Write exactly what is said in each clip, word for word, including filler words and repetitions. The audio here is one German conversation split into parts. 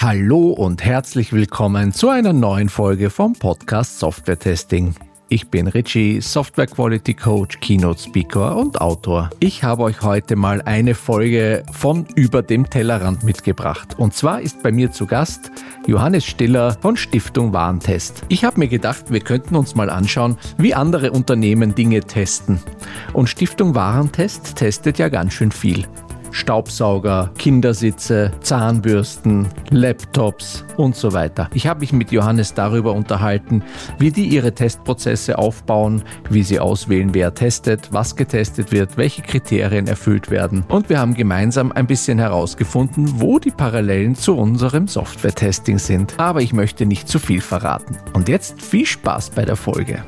Hallo und herzlich willkommen zu einer neuen Folge vom Podcast Software Testing. Ich bin Richie, Software Quality Coach, Keynote Speaker und Autor. Ich habe euch heute mal eine Folge von Über dem Tellerrand mitgebracht. Und zwar ist bei mir zu Gast Johannes Stiller von Stiftung Warentest. Ich habe mir gedacht, wir könnten uns mal anschauen, wie andere Unternehmen Dinge testen. Und Stiftung Warentest testet ja ganz schön viel. Staubsauger, Kindersitze, Zahnbürsten, Laptops und so weiter. Ich habe mich mit Johannes darüber unterhalten, wie die ihre Testprozesse aufbauen, wie sie auswählen, wer testet, was getestet wird, welche Kriterien erfüllt werden. Und wir haben gemeinsam ein bisschen herausgefunden, wo die Parallelen zu unserem Software-Testing sind. Aber ich möchte nicht zu viel verraten. Und jetzt viel Spaß bei der Folge.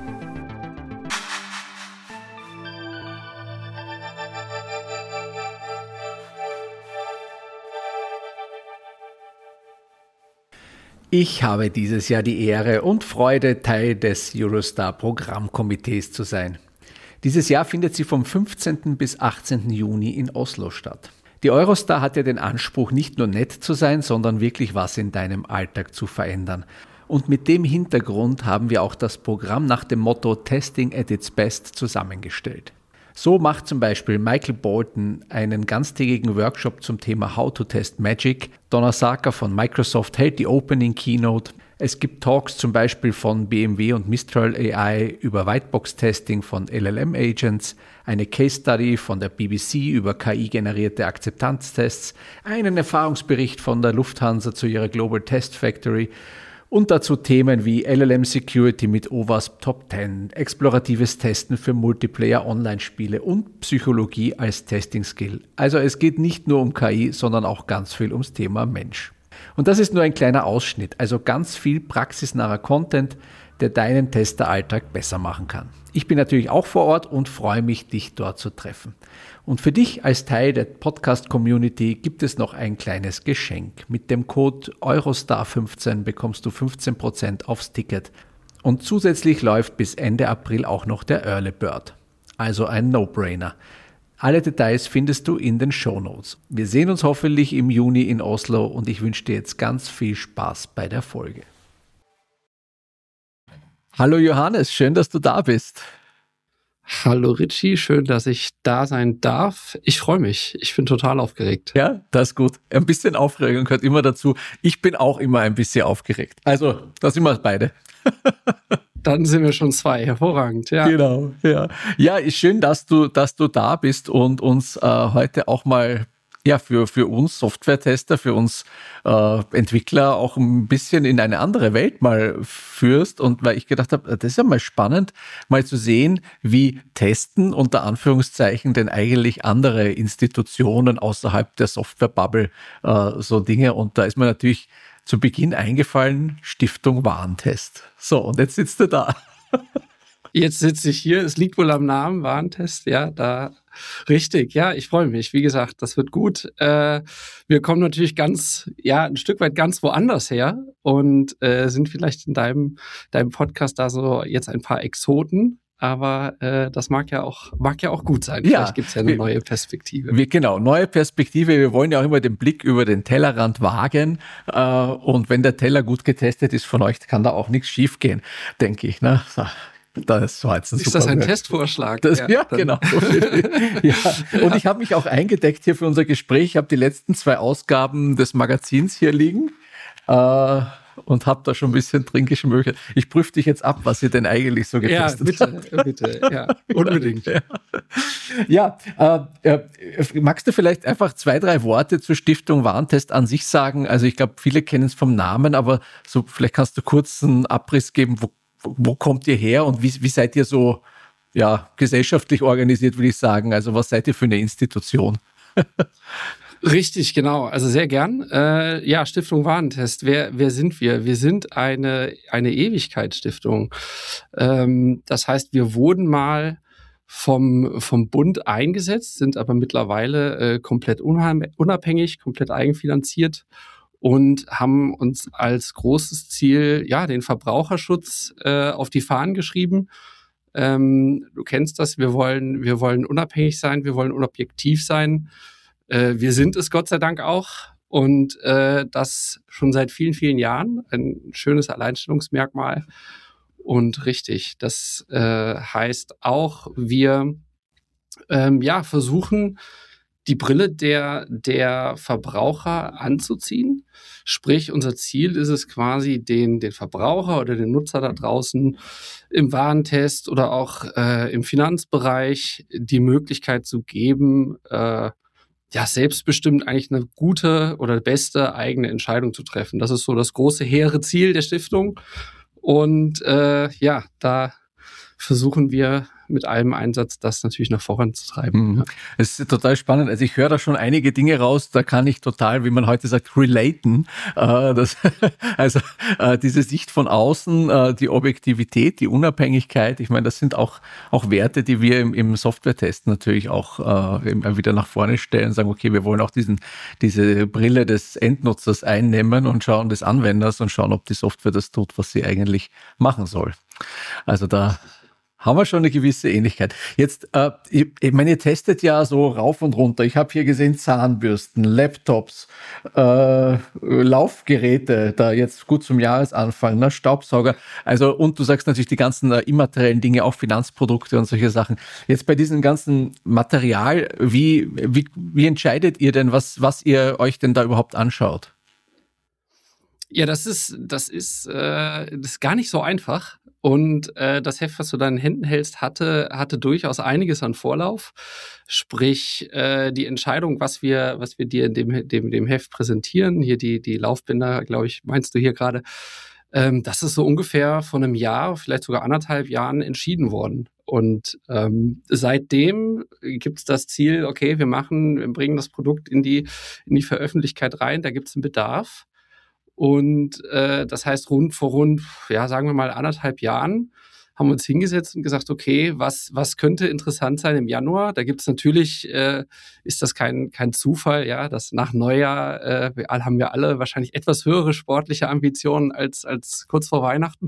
Ich habe dieses Jahr die Ehre und Freude, Teil des Eurostar-Programmkomitees zu sein. Dieses Jahr findet sie vom fünfzehnten bis achtzehnten Juni in Oslo statt. Die Eurostar hat ja den Anspruch, nicht nur nett zu sein, sondern wirklich was in deinem Alltag zu verändern. Und mit dem Hintergrund haben wir auch das Programm nach dem Motto Testing at its Best zusammengestellt. So macht zum Beispiel Michael Bolton einen ganztägigen Workshop zum Thema How to Test Magic. Donna Sarker von Microsoft hält die Opening Keynote. Es gibt Talks zum Beispiel von B M W und Mistral A I über Whitebox-Testing von L L M-Agents, eine Case Study von der B B C über K I-generierte Akzeptanztests, einen Erfahrungsbericht von der Lufthansa zu ihrer Global Test Factory und dazu Themen wie L L M Security mit O WASP Top zehn, exploratives Testen für Multiplayer-Online-Spiele und Psychologie als Testing-Skill. Also es geht nicht nur um K I, sondern auch ganz viel ums Thema Mensch. Und das ist nur ein kleiner Ausschnitt, also ganz viel praxisnaher Content, der deinen Testeralltag besser machen kann. Ich bin natürlich auch vor Ort und freue mich, dich dort zu treffen. Und für dich als Teil der Podcast-Community gibt es noch ein kleines Geschenk. Mit dem Code Eurostar fünfzehn bekommst du fünfzehn Prozent aufs Ticket. Und zusätzlich läuft bis Ende April auch noch der Early Bird. Also ein No-Brainer. Alle Details findest du in den Shownotes. Wir sehen uns hoffentlich im Juni in Oslo und ich wünsche dir jetzt ganz viel Spaß bei der Folge. Hallo Johannes, schön, dass du da bist. Hallo Richie, schön, dass ich da sein darf. Ich freue mich, ich bin total aufgeregt. Ja, das ist gut. Ein bisschen Aufregung gehört immer dazu. Ich bin auch immer ein bisschen aufgeregt. Also, da sind wir beide. Dann sind wir schon zwei, hervorragend. Ja. Genau, ja. Ja, ist schön, dass du, dass du da bist und uns äh, heute auch mal ja, für, für uns Software-Tester, für uns äh, Entwickler auch ein bisschen in eine andere Welt mal führst. Und weil ich gedacht habe, das ist ja mal spannend, mal zu sehen, wie testen unter Anführungszeichen denn eigentlich andere Institutionen außerhalb der Software-Bubble äh, so Dinge. Und da ist mir natürlich zu Beginn eingefallen, Stiftung Warentest. So, und jetzt sitzt du da. Jetzt sitze ich hier, es liegt wohl am Namen, Warentest, ja, da, richtig, ja, ich freue mich, wie gesagt, das wird gut. Äh, wir kommen natürlich ganz, ja, ein Stück weit ganz woanders her und äh, sind vielleicht in deinem, deinem Podcast da so jetzt ein paar Exoten, aber äh, das mag ja auch, mag ja auch gut sein. Vielleicht Ja, gibt es ja eine wir, neue Perspektive. Wir, genau, neue Perspektive. Wir wollen ja auch immer den Blick über den Tellerrand wagen. Äh, und wenn der Teller gut getestet ist von euch, kann da auch nichts schief gehen, denke ich. Ne? So. Das war jetzt ein ist super das ein Wort. Testvorschlag? Das, ja, ja genau. ja. Und ich habe mich auch eingedeckt hier für unser Gespräch. Ich habe die letzten zwei Ausgaben des Magazins hier liegen äh, und habe da schon ein bisschen drin geschmökert. Ich prüfe dich jetzt ab, was ihr denn eigentlich so getestet ja, habt. bitte, bitte, ja, unbedingt. Ja, ja äh, äh, magst du vielleicht einfach zwei, drei Worte zur Stiftung Warentest an sich sagen? Also ich glaube, viele kennen es vom Namen, aber so vielleicht kannst du kurz einen Abriss geben, wo Wo kommt ihr her und wie, wie seid ihr so ja, gesellschaftlich organisiert, würde ich sagen? Also was seid ihr für eine Institution? Richtig, genau. Also sehr gern. Äh, ja, Stiftung Warentest. Wer, wer sind wir? Wir sind eine, eine Ewigkeitsstiftung. Ähm, das heißt, wir wurden mal vom, vom Bund eingesetzt, sind aber mittlerweile äh, komplett unabhängig, komplett eigenfinanziert und haben uns als großes Ziel, ja, den Verbraucherschutz äh, auf die Fahnen geschrieben. Ähm, du kennst das, wir wollen, wir wollen unabhängig sein, wir wollen unobjektiv sein. Äh, wir sind es Gott sei Dank auch. und äh, das schon seit vielen, vielen Jahren. Ein schönes Alleinstellungsmerkmal. Und richtig, das äh, heißt auch, wir ähm, ja, versuchen, die Brille der, der Verbraucher anzuziehen. Sprich, unser Ziel ist es quasi, den, den Verbraucher oder den Nutzer da draußen im Warentest oder auch äh, im Finanzbereich die Möglichkeit zu geben, äh, ja, selbstbestimmt eigentlich eine gute oder beste eigene Entscheidung zu treffen. Das ist so das große, hehre Ziel der Stiftung. Und äh, ja, da versuchen wir mit allem Einsatz, das natürlich noch voranzutreiben. Mhm. Es ist total spannend. Also ich höre da schon einige Dinge raus, da kann ich total, wie man heute sagt, relaten. Äh, das, also äh, diese Sicht von außen, äh, die Objektivität, die Unabhängigkeit, ich meine, das sind auch, auch Werte, die wir im, im Software-Test natürlich auch äh, immer wieder nach vorne stellen und sagen, okay, wir wollen auch diesen, diese Brille des Endnutzers einnehmen und schauen des Anwenders und schauen, ob die Software das tut, was sie eigentlich machen soll. Also da haben wir schon eine gewisse Ähnlichkeit. Jetzt, äh, ich, ich meine, ihr testet ja so rauf und runter. Ich habe hier gesehen Zahnbürsten, Laptops, äh, Laufgeräte, da jetzt gut zum Jahresanfang, ne, Staubsauger. Also, und du sagst natürlich die ganzen äh, immateriellen Dinge, auch Finanzprodukte und solche Sachen. Jetzt bei diesem ganzen Material, wie, wie, wie entscheidet ihr denn, was, was ihr euch denn da überhaupt anschaut? Ja, das ist, das ist, äh, das ist gar nicht so einfach. Und äh, das Heft, was du da in den Händen hältst, hatte, hatte durchaus einiges an Vorlauf. Sprich, äh, die Entscheidung, was wir, was wir dir in dem, dem, dem Heft präsentieren, hier die, die Laufbinder, glaube ich, meinst du hier gerade, ähm, das ist so ungefähr vor einem Jahr, vielleicht sogar anderthalb Jahren entschieden worden. Und ähm, seitdem gibt's das Ziel, okay, wir machen, wir bringen das Produkt in die, in die Veröffentlichkeit rein, da gibt's einen Bedarf. Und äh, das heißt, rund vor rund, ja, sagen wir mal anderthalb Jahren haben wir uns hingesetzt und gesagt, okay, was, was könnte interessant sein im Januar? Da gibt's natürlich, äh, ist das kein, kein Zufall, ja, dass nach Neujahr äh, wir alle, haben wir alle wahrscheinlich etwas höhere sportliche Ambitionen als, als kurz vor Weihnachten,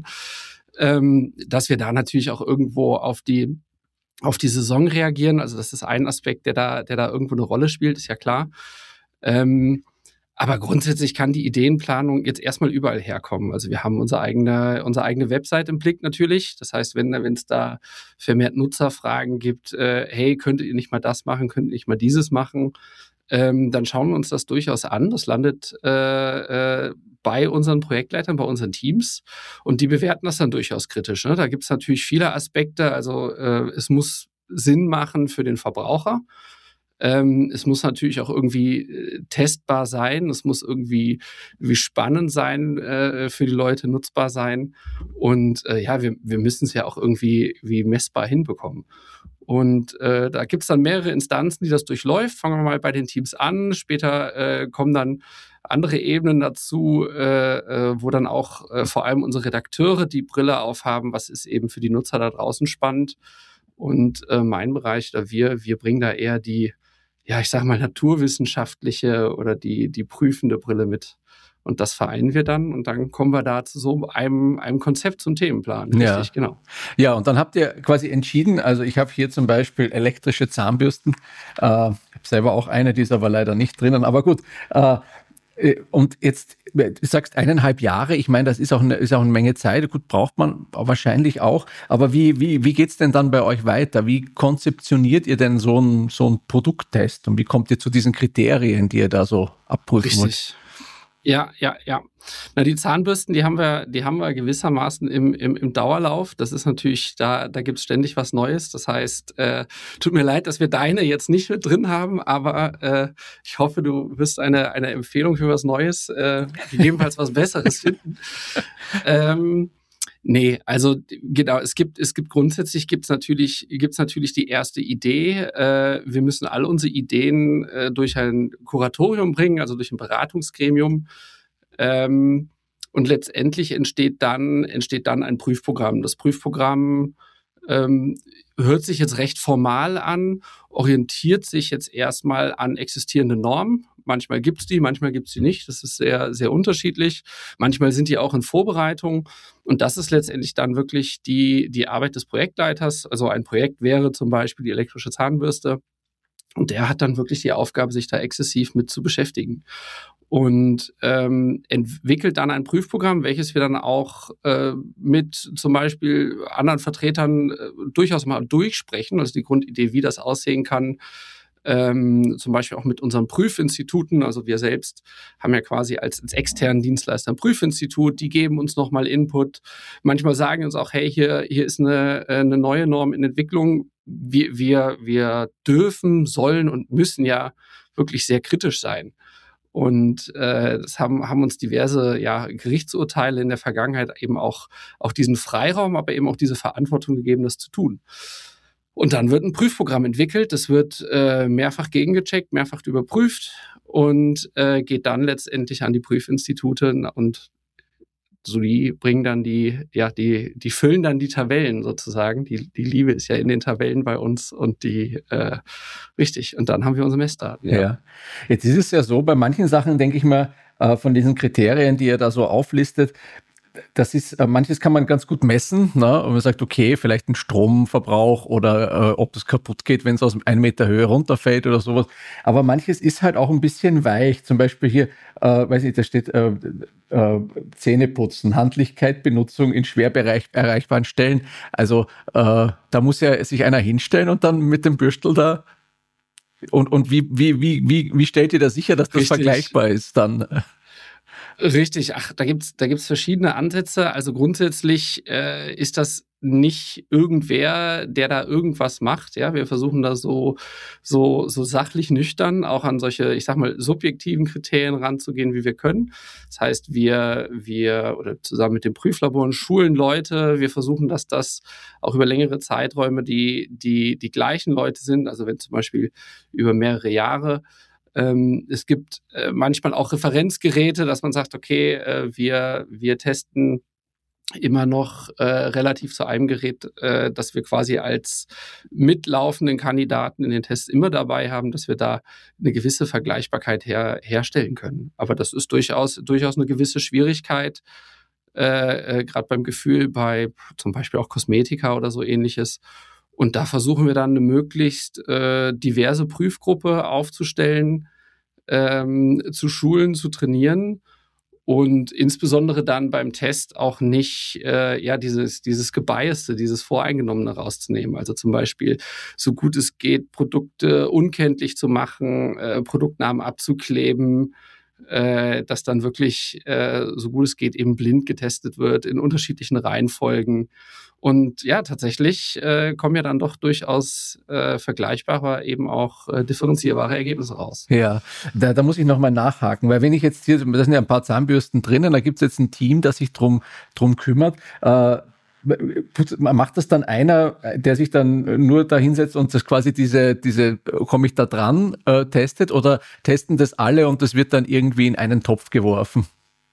ähm, dass wir da natürlich auch irgendwo auf die, auf die Saison reagieren. Also das ist ein Aspekt, der da, der da irgendwo eine Rolle spielt, ist ja klar. Ähm, Aber grundsätzlich kann die Ideenplanung jetzt erstmal überall herkommen. Also wir haben unsere eigene, unsere eigene Website im Blick natürlich. Das heißt, wenn wenn es da vermehrt Nutzerfragen gibt, äh, hey, könntet ihr nicht mal das machen, könnt ihr nicht mal dieses machen, ähm, dann schauen wir uns das durchaus an. Das landet äh, äh, bei unseren Projektleitern, bei unseren Teams und die bewerten das dann durchaus kritisch. Ne? Da gibt es natürlich viele Aspekte. Also äh, es muss Sinn machen für den Verbraucher. Ähm, es muss natürlich auch irgendwie äh, testbar sein, es muss irgendwie, irgendwie spannend sein, äh, für die Leute nutzbar sein und äh, ja, wir, wir müssen es ja auch irgendwie wie messbar hinbekommen. Und äh, da gibt es dann mehrere Instanzen, die das durchläuft. Fangen wir mal bei den Teams an, später äh, kommen dann andere Ebenen dazu, äh, äh, wo dann auch äh, vor allem unsere Redakteure die Brille aufhaben, was ist eben für die Nutzer da draußen spannend. Und äh, mein Bereich, da wir, wir bringen da eher die, ja, ich sage mal, naturwissenschaftliche oder die, die prüfende Brille mit. Und das vereinen wir dann und dann kommen wir da zu so einem, einem Konzept zum Themenplan. Richtig, ja. Genau. Ja, und dann habt ihr quasi entschieden, also ich habe hier zum Beispiel elektrische Zahnbürsten. Äh, ich habe selber auch eine, die ist aber leider nicht drinnen, aber gut. Äh, Und jetzt, du sagst eineinhalb Jahre, ich meine, das ist auch eine, ist auch eine Menge Zeit, gut, braucht man wahrscheinlich auch, aber wie, wie, wie geht's denn dann bei euch weiter? Wie konzeptioniert ihr denn so einen so einen Produkttest und wie kommt ihr zu diesen Kriterien, die ihr da so abprüfen wollt? Richtig. Ja, ja, ja. Na, die Zahnbürsten, die haben wir, die haben wir gewissermaßen im, im, im Dauerlauf. Das ist natürlich, da, da gibt's ständig was Neues. Das heißt, äh, tut mir leid, dass wir deine jetzt nicht mit drin haben, aber äh, ich hoffe, du wirst eine, eine Empfehlung für was Neues, äh, gegebenenfalls was Besseres finden. ähm, Nee, also genau, es gibt, es gibt grundsätzlich gibt's natürlich, gibt's natürlich die erste Idee. Äh, wir müssen all unsere Ideen äh, durch ein Kuratorium bringen, also durch ein Beratungsgremium. Ähm, und letztendlich entsteht dann, entsteht dann ein Prüfprogramm. Das Prüfprogramm ähm, hört sich jetzt recht formal an, orientiert sich jetzt erstmal an existierenden Normen. Manchmal gibt's die, manchmal gibt's die nicht. Das ist sehr, sehr unterschiedlich. Manchmal sind die auch in Vorbereitung. Und das ist letztendlich dann wirklich die, die Arbeit des Projektleiters. Also ein Projekt wäre zum Beispiel die elektrische Zahnbürste. Und der hat dann wirklich die Aufgabe, sich da exzessiv mit zu beschäftigen. Und ähm, entwickelt dann ein Prüfprogramm, welches wir dann auch äh, mit zum Beispiel anderen Vertretern äh, durchaus mal durchsprechen. Also die Grundidee, wie das aussehen kann, ähm, zum Beispiel auch mit unseren Prüfinstituten. Also wir selbst haben ja quasi als, als externen Dienstleister ein Prüfinstitut, die geben uns nochmal Input. Manchmal sagen uns auch, hey, hier, hier ist eine, eine neue Norm in Entwicklung. Wir, wir, wir dürfen, sollen und müssen ja wirklich sehr kritisch sein. Und äh, das haben, haben uns diverse ja, Gerichtsurteile in der Vergangenheit eben auch, auch diesen Freiraum, aber eben auch diese Verantwortung gegeben, das zu tun. Und dann wird ein Prüfprogramm entwickelt, das wird äh, mehrfach gegengecheckt, mehrfach überprüft und äh, geht dann letztendlich an die Prüfinstitute und so die bringen dann die, ja, die, die füllen dann die Tabellen sozusagen. Die, die Liebe ist ja in den Tabellen bei uns und die, äh, richtig. Und dann haben wir unsere Messdaten. Ja. ja. Jetzt ist es ja so, bei manchen Sachen denke ich mal, äh, von diesen Kriterien, die ihr da so auflistet, das ist, äh, manches kann man ganz gut messen, ne? Und man sagt, okay, vielleicht ein Stromverbrauch oder äh, ob das kaputt geht, wenn es aus einem Meter Höhe runterfällt oder sowas. Aber manches ist halt auch ein bisschen weich. Zum Beispiel hier, äh, weiß ich, da steht äh, äh, Zähneputzen, Handlichkeit, Benutzung in schwer bereich, erreichbaren Stellen. Also äh, da muss ja sich einer hinstellen und dann mit dem Bürstel da und, und wie, wie, wie, wie, wie stellt ihr da sicher, dass das Richtig. vergleichbar ist dann? Richtig, ach, da gibt's da gibt's verschiedene Ansätze. Also grundsätzlich äh, ist das nicht irgendwer, der da irgendwas macht. Ja, wir versuchen da so so so sachlich nüchtern auch an solche, ich sag mal, subjektiven Kriterien ranzugehen, wie wir können. Das heißt, wir wir oder zusammen mit den Prüflaboren schulen Leute. Wir versuchen, dass das auch über längere Zeiträume die die die gleichen Leute sind. Also wenn zum Beispiel über mehrere Jahre. Ähm, es gibt äh, manchmal auch Referenzgeräte, dass man sagt, okay, äh, wir, wir testen immer noch äh, relativ zu einem Gerät, äh, dass wir quasi als mitlaufenden Kandidaten in den Tests immer dabei haben, dass wir da eine gewisse Vergleichbarkeit her, herstellen können. Aber das ist durchaus, durchaus eine gewisse Schwierigkeit, äh, äh, gerade beim Gefühl bei zum Beispiel auch Kosmetika oder so Ähnliches. Und da versuchen wir dann eine möglichst äh, diverse Prüfgruppe aufzustellen, ähm, zu schulen, zu trainieren und insbesondere dann beim Test auch nicht äh, ja dieses dieses Gebiaste, dieses Voreingenommene rauszunehmen. Also zum Beispiel, so gut es geht, Produkte unkenntlich zu machen, äh, Produktnamen abzukleben, äh, dass dann wirklich, äh, so gut es geht, eben blind getestet wird in unterschiedlichen Reihenfolgen. Und ja, tatsächlich äh, kommen ja dann doch durchaus äh, vergleichbare, eben auch äh, differenzierbare Ergebnisse raus. Ja, da, da muss ich nochmal nachhaken, weil wenn ich jetzt hier, da sind ja ein paar Zahnbürsten drinnen, da gibt es jetzt ein Team, das sich drum, drum kümmert. Äh, macht das dann einer, der sich dann nur da hinsetzt und das quasi diese, diese komme ich da dran, äh, testet, oder testen das alle und das wird dann irgendwie in einen Topf geworfen?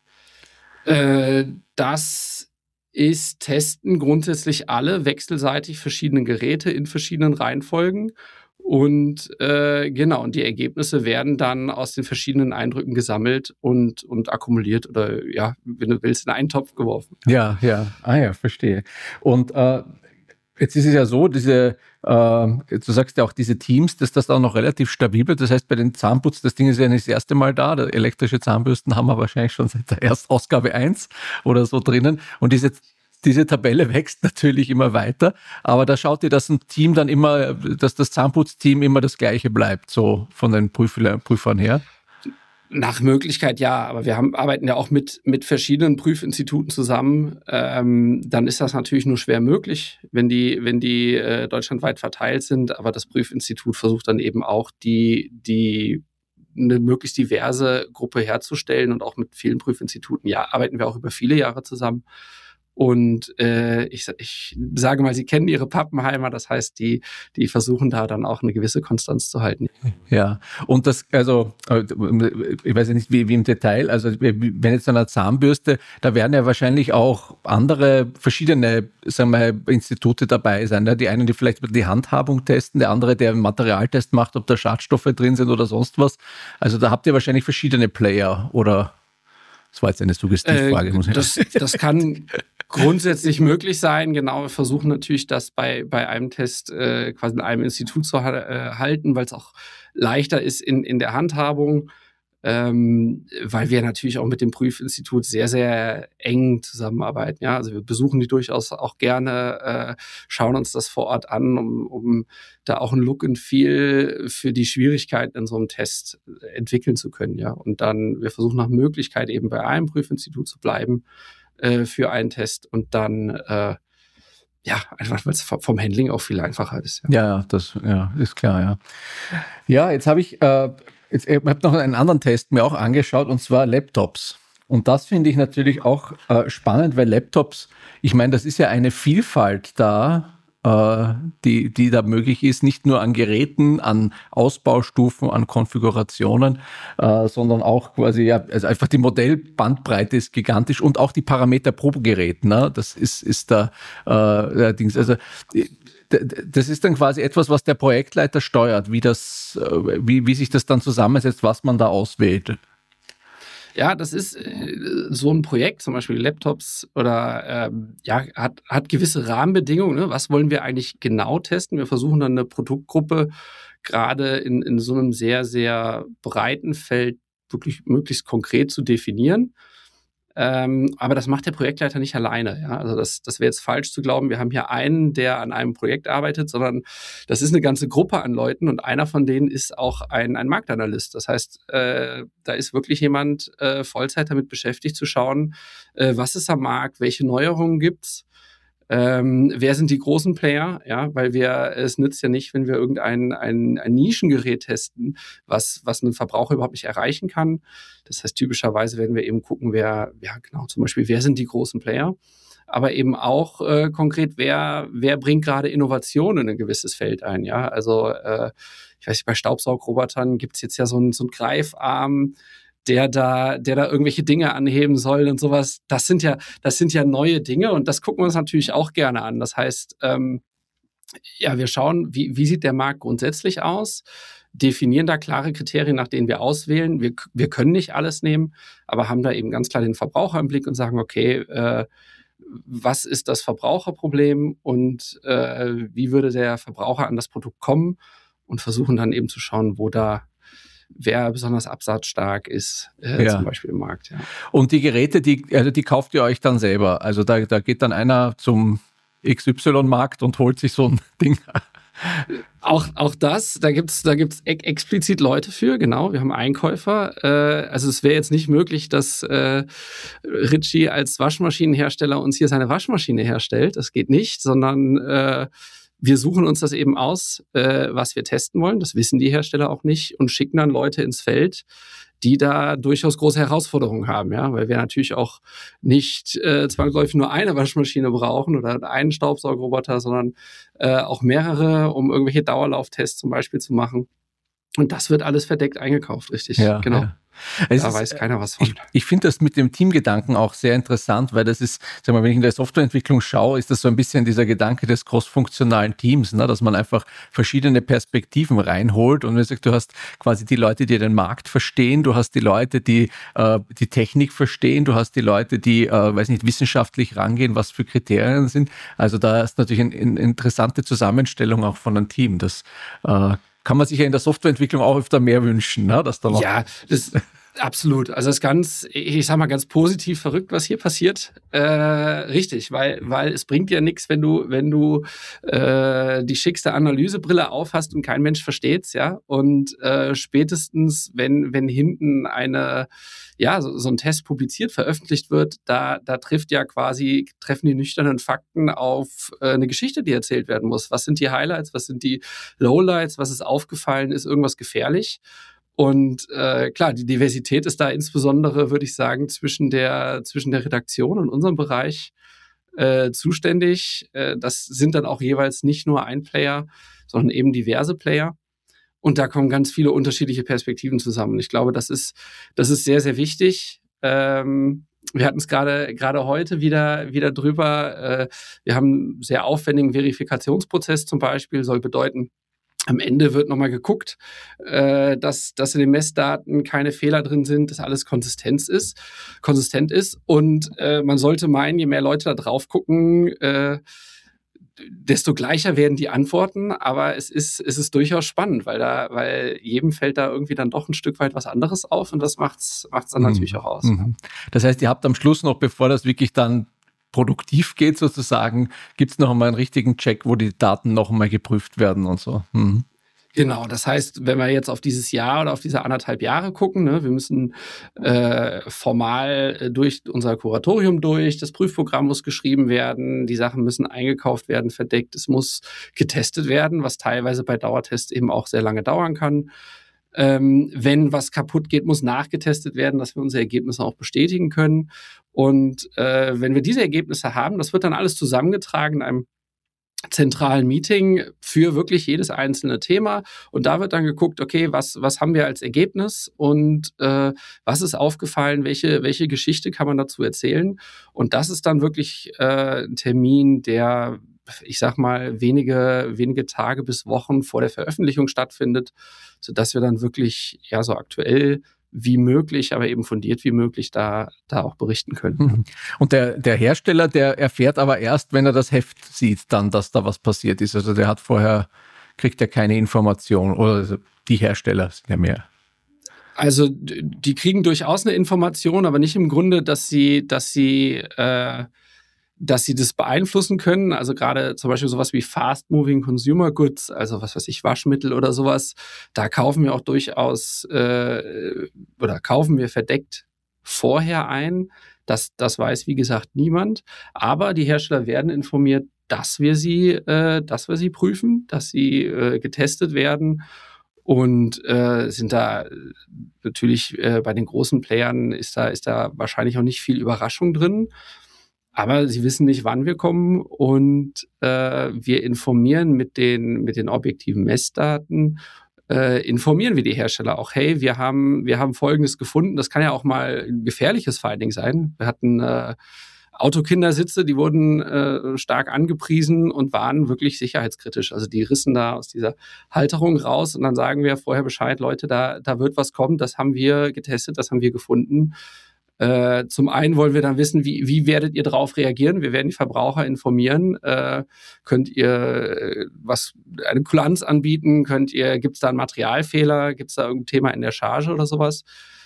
Äh, das ist testen grundsätzlich alle wechselseitig verschiedene Geräte in verschiedenen Reihenfolgen. Und äh, genau, und die Ergebnisse werden dann aus den verschiedenen Eindrücken gesammelt und, und akkumuliert oder, ja, wenn du willst, in einen Topf geworfen. Ja, ja, ah ja, verstehe. Und äh, jetzt ist es ja so, diese, äh, du sagst ja auch diese Teams, dass das auch noch relativ stabil wird. Das heißt, bei den Zahnputz, das Ding ist ja nicht das erste Mal da. Die elektrische Zahnbürsten haben wir wahrscheinlich schon seit der Erstausgabe eins oder so drinnen. Und diese Diese Tabelle wächst natürlich immer weiter, aber da schaut ihr, dass ein Team dann immer, dass das Zahnputzteam immer das gleiche bleibt, so von den Prüfer, Prüfern her? Nach Möglichkeit ja, aber wir haben, arbeiten ja auch mit, mit verschiedenen Prüfinstituten zusammen. Ähm, dann ist das natürlich nur schwer möglich, wenn die, wenn die äh, deutschlandweit verteilt sind. Aber das Prüfinstitut versucht dann eben auch, die, die eine möglichst diverse Gruppe herzustellen. Und auch mit vielen Prüfinstituten, ja, arbeiten wir auch über viele Jahre zusammen. Und äh, ich, ich sage mal, sie kennen ihre Pappenheimer, das heißt, die, die versuchen da dann auch eine gewisse Konstanz zu halten. Ja, und das, also, ich weiß ja nicht, wie, wie im Detail, also wenn jetzt eine Zahnbürste, da werden ja wahrscheinlich auch andere, verschiedene, sagen wir, Institute dabei sein. Ne? Die einen, die vielleicht die Handhabung testen, der andere, der einen Materialtest macht, ob da Schadstoffe drin sind oder sonst was. Also da habt ihr wahrscheinlich verschiedene Player, oder? Das war jetzt eine Suggestivfrage. Äh, das, das kann grundsätzlich möglich sein. Genau, wir versuchen natürlich, das bei, bei einem Test äh, quasi in einem Institut zu ha- äh, halten, weil es auch leichter ist in, in der Handhabung. Ähm, weil wir natürlich auch mit dem Prüfinstitut sehr, sehr eng zusammenarbeiten. Ja, also wir besuchen die durchaus auch gerne, äh, schauen uns das vor Ort an, um, um da auch ein Look and Feel für die Schwierigkeiten in so einem Test entwickeln zu können. Ja, und dann, wir versuchen nach Möglichkeit eben bei einem Prüfinstitut zu bleiben äh, für einen Test und dann äh, ja, einfach weil es vom Handling auch viel einfacher ist. Ja, ja, das ja, ist klar, ja. Ja, jetzt habe ich äh, Jetzt, ich habe noch einen anderen Test mir auch angeschaut, und zwar Laptops. Und das finde ich natürlich auch äh, spannend, weil Laptops, ich meine, das ist ja eine Vielfalt da, äh, die, die da möglich ist, nicht nur an Geräten, an Ausbaustufen, an Konfigurationen, äh, sondern auch quasi, ja, also einfach die Modellbandbreite ist gigantisch und auch die Parameter pro Gerät, ne? Das ist, ist da, äh, Dings, also, das ist dann quasi etwas, was der Projektleiter steuert, wie, das, wie, wie sich das dann zusammensetzt, was man da auswählt. Ja, das ist äh, so ein Projekt, zum Beispiel Laptops oder ähm, ja, hat, hat gewisse Rahmenbedingungen. Ne? Was wollen wir eigentlich genau testen? Wir versuchen dann eine Produktgruppe gerade in, in so einem sehr, sehr breiten Feld wirklich möglichst konkret zu definieren. Ähm, aber das macht der Projektleiter nicht alleine. Ja? Also das, das wäre jetzt falsch zu glauben, wir haben hier einen, der an einem Projekt arbeitet, sondern das ist eine ganze Gruppe an Leuten und einer von denen ist auch ein, ein Marktanalyst. Das heißt, äh, da ist wirklich jemand äh, Vollzeit damit beschäftigt zu schauen, äh, was ist am Markt, welche Neuerungen gibt's. Ähm, wer sind die großen Player? Ja, weil wir, es nützt ja nicht, wenn wir irgendein ein, ein Nischengerät testen, was, was ein Verbraucher überhaupt nicht erreichen kann. Das heißt, typischerweise werden wir eben gucken, wer, ja, genau, zum Beispiel, wer sind die großen Player? Aber eben auch äh, konkret, wer, wer bringt gerade Innovationen in ein gewisses Feld ein? Ja, also, äh, ich weiß nicht, bei Staubsaugrobotern gibt es jetzt ja so einen so einen Greifarm, der da, der da irgendwelche Dinge anheben soll und sowas. Das sind ja, das sind ja neue Dinge und das gucken wir uns natürlich auch gerne an. Das heißt, ähm, ja, wir schauen, wie, wie sieht der Markt grundsätzlich aus, definieren da klare Kriterien, nach denen wir auswählen. Wir, wir können nicht alles nehmen, aber haben da eben ganz klar den Verbraucher im Blick und sagen, okay, äh, was ist das Verbraucherproblem und äh, wie würde der Verbraucher an das Produkt kommen und versuchen dann eben zu schauen, wo da wer besonders absatzstark ist, äh, ja. zum Beispiel im Markt. Ja. Und die Geräte, die, also die kauft ihr euch dann selber? Also da, da geht dann einer zum X Y-Markt und holt sich so ein Ding. Auch, auch das, da gibt's da gibt's ex- explizit Leute für, genau. Wir haben Einkäufer. Äh, also es wäre jetzt nicht möglich, dass äh, Ritchie als Waschmaschinenhersteller uns hier seine Waschmaschine herstellt. Das geht nicht, sondern äh, wir suchen uns das eben aus, äh, was wir testen wollen. Das wissen die Hersteller auch nicht und schicken dann Leute ins Feld, die da durchaus große Herausforderungen haben, ja, weil wir natürlich auch nicht äh, zwangsläufig nur eine Waschmaschine brauchen oder einen Staubsaugerroboter, sondern äh, auch mehrere, um irgendwelche Dauerlauftests zum Beispiel zu machen. Und das wird alles verdeckt eingekauft, richtig? Ja, genau. Ja. Da Es weiß ist, keiner was von. Ich, ich finde das mit dem Teamgedanken auch sehr interessant, weil das ist, sag mal, wenn ich in der Softwareentwicklung schaue, ist das so ein bisschen dieser Gedanke des cross-funktionalen Teams, ne? Dass man einfach verschiedene Perspektiven reinholt und man sagt, du hast quasi die Leute, die den Markt verstehen, du hast die Leute, die äh, die Technik verstehen, du hast die Leute, die, äh, weiß nicht, wissenschaftlich rangehen, was für Kriterien sind. Also da ist natürlich eine ein interessante Zusammenstellung auch von einem Team. Das äh, kann man sich ja in der Softwareentwicklung auch öfter mehr wünschen, ne? Dass da noch ja, das absolut. Also es ist ganz, ich sag mal, ganz positiv verrückt, was hier passiert. Äh, richtig, weil, weil es bringt ja nichts, wenn du, wenn du äh, die schickste Analysebrille aufhast und kein Mensch versteht's, ja. Und äh, spätestens, wenn, wenn hinten eine, ja, so, so ein Test publiziert, veröffentlicht wird, da, da trifft ja quasi, treffen die nüchternen Fakten auf äh, eine Geschichte, die erzählt werden muss. Was sind die Highlights, was sind die Lowlights, was ist aufgefallen, ist irgendwas gefährlich? Und äh, klar, die Diversität ist da insbesondere, würde ich sagen, zwischen der, zwischen der Redaktion und unserem Bereich äh, zuständig. Äh, das sind dann auch jeweils nicht nur ein Player, sondern eben diverse Player. Und da kommen ganz viele unterschiedliche Perspektiven zusammen. Ich glaube, das ist, das ist sehr, sehr wichtig. Ähm, wir hatten es gerade gerade heute wieder, wieder drüber. Äh, wir haben einen sehr aufwendigen Verifikationsprozess zum Beispiel, soll bedeuten, Am Ende wird nochmal geguckt, äh, dass, dass in den Messdaten keine Fehler drin sind, dass alles konsistent ist. Konsistent ist. Und äh, man sollte meinen, je mehr Leute da drauf gucken, äh, desto gleicher werden die Antworten. Aber es ist, es ist durchaus spannend, weil da, weil jedem fällt da irgendwie dann doch ein Stück weit was anderes auf und das macht's, macht's dann mhm. natürlich auch aus. Mhm. Das heißt, ihr habt am Schluss noch, bevor das wirklich dann produktiv geht sozusagen, gibt es noch einmal einen richtigen Check, wo die Daten noch einmal geprüft werden und so. Mhm. Genau, das heißt, wenn wir jetzt auf dieses Jahr oder auf diese anderthalb Jahre gucken, ne, wir müssen äh, formal äh, durch unser Kuratorium durch, das Prüfprogramm muss geschrieben werden, die Sachen müssen eingekauft werden, verdeckt, es muss getestet werden, was teilweise bei Dauertests eben auch sehr lange dauern kann. Ähm, wenn was kaputt geht, muss nachgetestet werden, dass wir unsere Ergebnisse auch bestätigen können. Und äh, wenn wir diese Ergebnisse haben, das wird dann alles zusammengetragen in einem zentralen Meeting für wirklich jedes einzelne Thema. Und da wird dann geguckt, okay, was, was haben wir als Ergebnis und äh, was ist aufgefallen, welche, welche Geschichte kann man dazu erzählen. Und das ist dann wirklich äh, ein Termin, der, ich sag mal, wenige, wenige Tage bis Wochen vor der Veröffentlichung stattfindet, sodass wir dann wirklich ja so aktuell wie möglich, aber eben fundiert wie möglich da, da auch berichten können. Und der, der Hersteller, der erfährt aber erst, wenn er das Heft sieht, dann, dass da was passiert ist. Also der hat vorher, kriegt er keine Information, oder die Hersteller sind ja mehr. Also die kriegen durchaus eine Information, aber nicht im Grunde, dass sie, dass sie äh, dass sie das beeinflussen können. Also gerade zum Beispiel sowas wie Fast-Moving Consumer Goods, also was weiß ich, Waschmittel oder sowas, da kaufen wir auch durchaus äh, oder kaufen wir verdeckt vorher ein. Das, das weiß, wie gesagt, niemand. Aber die Hersteller werden informiert, dass wir sie, äh, dass wir sie prüfen, dass sie äh, getestet werden. Und äh, sind da natürlich äh, bei den großen Playern ist da, ist da wahrscheinlich auch nicht viel Überraschung drin. Aber sie wissen nicht, wann wir kommen und äh, wir informieren mit den, mit den objektiven Messdaten, äh, informieren wir die Hersteller auch, hey, wir haben, wir haben Folgendes gefunden. Das kann ja auch mal ein gefährliches Finding sein. Wir hatten äh, Autokindersitze, die wurden äh, stark angepriesen und waren wirklich sicherheitskritisch. Also die rissen da aus dieser Halterung raus und dann sagen wir vorher Bescheid, Leute, da, da wird was kommen, das haben wir getestet, das haben wir gefunden. Äh, zum einen wollen wir dann wissen, wie, wie werdet ihr darauf reagieren? Wir werden die Verbraucher informieren. Äh, könnt ihr äh, was eine Kulanz anbieten? Könnt ihr, gibt es da einen Materialfehler? Gibt es da irgendein Thema in der Charge oder sowas?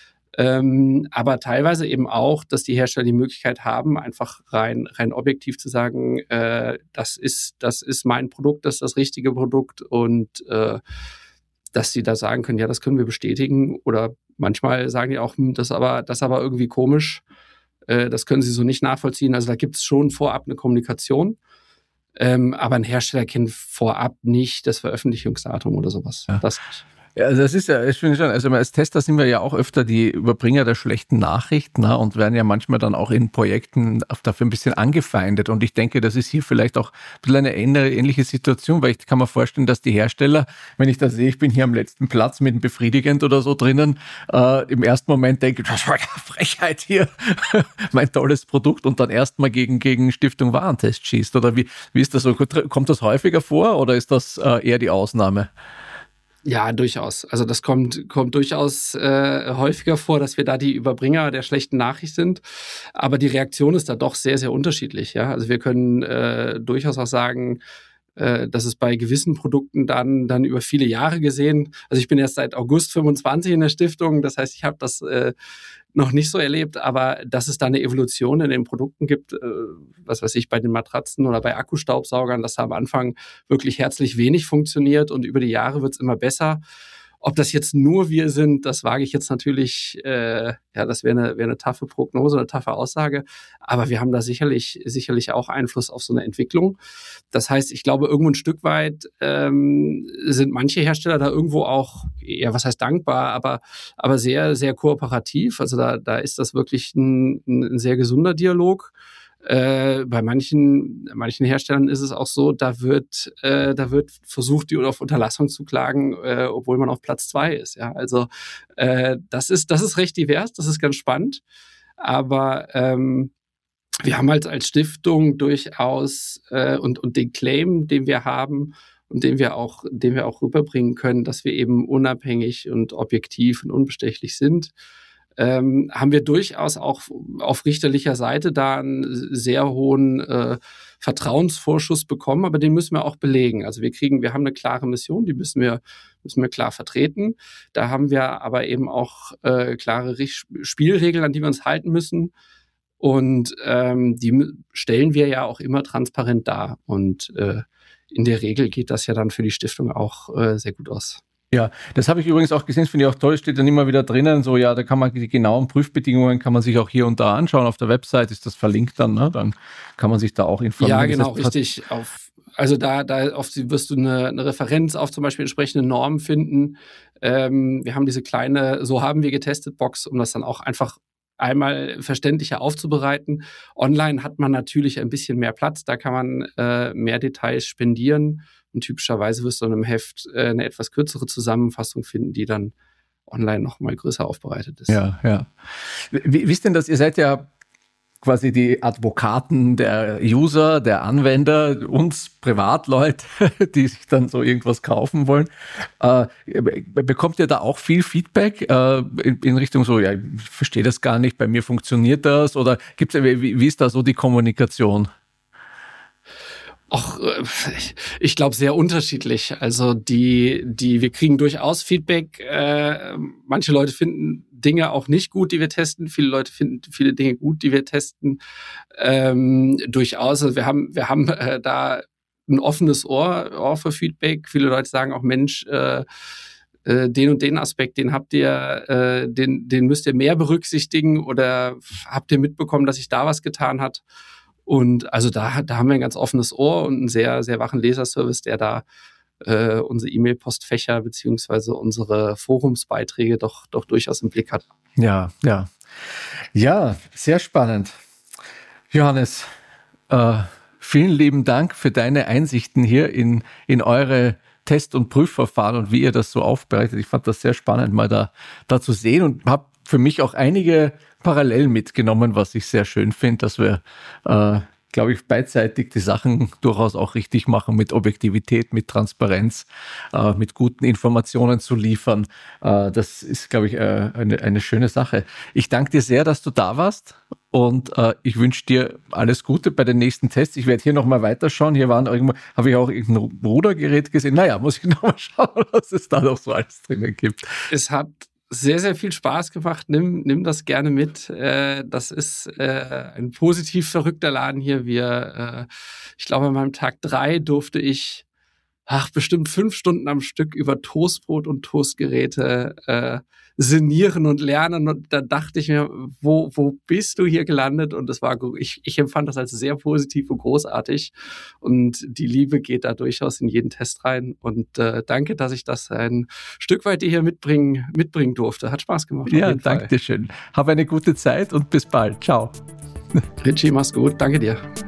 Ähm, aber teilweise eben auch, dass die Hersteller die Möglichkeit haben, einfach rein, rein objektiv zu sagen, äh, das ist, das ist mein Produkt, das ist das richtige Produkt und äh, dass sie da sagen können, ja, das können wir bestätigen. Oder manchmal sagen die auch, das aber, das aber irgendwie komisch, äh, das können sie so nicht nachvollziehen. Also da gibt es schon vorab eine Kommunikation. Ähm, aber ein Hersteller kennt vorab nicht das Veröffentlichungsdatum oder sowas. Ja. Das nicht. Ja, also das ist ja, ich finde schon, also als Tester sind wir ja auch öfter die Überbringer der schlechten Nachrichten, ne, und werden ja manchmal dann auch in Projekten dafür ein bisschen angefeindet. Und ich denke, das ist hier vielleicht auch ein bisschen eine ähnliche Situation, weil ich kann mir vorstellen, dass die Hersteller, wenn ich da sehe, ich bin hier am letzten Platz mit einem Befriedigend oder so drinnen, äh, im ersten Moment denke, das war eine Frechheit hier, mein tolles Produkt, und dann erstmal gegen, gegen Stiftung Warentest schießt. Oder wie, wie ist das so? Kommt das häufiger vor oder ist das äh, eher die Ausnahme? Ja, durchaus. Also das kommt, kommt durchaus äh, häufiger vor, dass wir da die Überbringer der schlechten Nachricht sind. Aber die Reaktion ist da doch sehr, sehr unterschiedlich. Ja? Also wir können äh, durchaus auch sagen, äh, dass es bei gewissen Produkten dann, dann über viele Jahre gesehen, also ich bin erst seit August fünfundzwanzig in der Stiftung, das heißt, ich habe das äh, noch nicht so erlebt, aber dass es da eine Evolution in den Produkten gibt, äh, was weiß ich, bei den Matratzen oder bei Akkustaubsaugern, das hat am Anfang wirklich herzlich wenig funktioniert und über die Jahre wird es immer besser. Ob das jetzt nur wir sind, das wage ich jetzt natürlich, äh, ja, das wäre eine, wäre eine taffe Prognose, eine taffe Aussage, aber wir haben da sicherlich, sicherlich auch Einfluss auf so eine Entwicklung. Das heißt, ich glaube, irgendwo ein Stück weit ähm, sind manche Hersteller da irgendwo auch, ja, was heißt dankbar, aber, aber sehr, sehr kooperativ. Also da, da ist das wirklich ein, ein sehr gesunder Dialog. Äh, bei manchen, manchen Herstellern ist es auch so, da wird, äh, da wird versucht, die auf Unterlassung zu klagen, äh, obwohl man auf Platz zwei ist. Ja, also äh, das ist, das ist recht divers, das ist ganz spannend. Aber ähm, wir haben halt als Stiftung durchaus äh, und, und den Claim, den wir haben und den wir auch, den wir auch rüberbringen können, dass wir eben unabhängig und objektiv und unbestechlich sind. Ähm, haben wir durchaus auch auf richterlicher Seite da einen sehr hohen äh, Vertrauensvorschuss bekommen, aber den müssen wir auch belegen. Also wir kriegen, wir haben eine klare Mission, die müssen wir, müssen wir klar vertreten. Da haben wir aber eben auch äh, klare Richt- Spielregeln, an die wir uns halten müssen. Und ähm, die stellen wir ja auch immer transparent dar. Und äh, in der Regel geht das ja dann für die Stiftung auch äh, sehr gut aus. Ja, das habe ich übrigens auch gesehen, finde ich auch toll, steht dann immer wieder drinnen, so ja, da kann man die genauen Prüfbedingungen, kann man sich auch hier und da anschauen, auf der Website ist das verlinkt dann, ne? Dann kann man sich da auch informieren. Ja, genau, richtig. Auf, also da, da auf, wirst du eine, eine Referenz auf zum Beispiel entsprechende Normen finden. Ähm, wir haben diese kleine, so haben wir getestet Box, um das dann auch einfach einmal verständlicher aufzubereiten. Online hat man natürlich ein bisschen mehr Platz, da kann man äh, mehr Details spendieren. Und typischerweise wirst du in einem Heft äh, eine etwas kürzere Zusammenfassung finden, die dann online noch mal größer aufbereitet ist. Ja, ja. Wie, wisst denn das, ihr seid ja quasi die Advokaten der User, der Anwender, uns Privatleute, die sich dann so irgendwas kaufen wollen. Äh, bekommt ihr da auch viel Feedback äh, in, in Richtung so, ja, ich verstehe das gar nicht, bei mir funktioniert das? Oder gibt's, wie, wie ist da so die Kommunikation? Ach, ich, ich glaube sehr unterschiedlich. Also die, die, wir kriegen durchaus Feedback. Äh, manche Leute finden Dinge auch nicht gut, die wir testen. Viele Leute finden viele Dinge gut, die wir testen. Ähm, durchaus. Also wir haben, wir haben äh, da ein offenes Ohr, Ohr für Feedback. Viele Leute sagen auch, Mensch, äh, äh, den und den Aspekt, den habt ihr, äh, den, den müsst ihr mehr berücksichtigen, oder habt ihr mitbekommen, dass sich da was getan hat? Und also da, da haben wir ein ganz offenes Ohr und einen sehr, sehr wachen Leserservice, der da äh, unsere E-Mail-Postfächer beziehungsweise unsere Forumsbeiträge doch, doch durchaus im Blick hat. Ja, ja. Ja, sehr spannend. Johannes, äh, vielen lieben Dank für deine Einsichten hier in, in eure Test- und Prüfverfahren und wie ihr das so aufbereitet. Ich fand das sehr spannend, mal da, da zu sehen, und habe für mich auch einige Parallelen mitgenommen, was ich sehr schön finde, dass wir, äh, glaube ich, beidseitig die Sachen durchaus auch richtig machen, mit Objektivität, mit Transparenz, äh, mit guten Informationen zu liefern. Äh, das ist, glaube ich, äh, eine, eine schöne Sache. Ich danke dir sehr, dass du da warst, und äh, ich wünsche dir alles Gute bei den nächsten Tests. Ich werde hier nochmal weiterschauen. Hier waren irgendwo, habe ich auch irgendein Rudergerät gesehen. Naja, muss ich nochmal schauen, was es da noch so alles drinnen gibt. Es hat sehr, sehr viel Spaß gemacht. Nimm, nimm das gerne mit. Äh, das ist äh, ein positiv verrückter Laden hier. Wir, äh, ich glaube, an meinem Tag drei durfte ich ach, bestimmt fünf Stunden am Stück über Toastbrot und Toastgeräte äh, sinnieren und lernen. Und da dachte ich mir, wo, wo bist du hier gelandet? Und das war, ich, ich empfand das als sehr positiv und großartig. Und die Liebe geht da durchaus in jeden Test rein. Und äh, danke, dass ich das ein Stück weit hier mitbringen, mitbringen durfte. Hat Spaß gemacht. Ja, danke dir schön. Hab eine gute Zeit und bis bald. Ciao. Richie, mach's gut. Danke dir.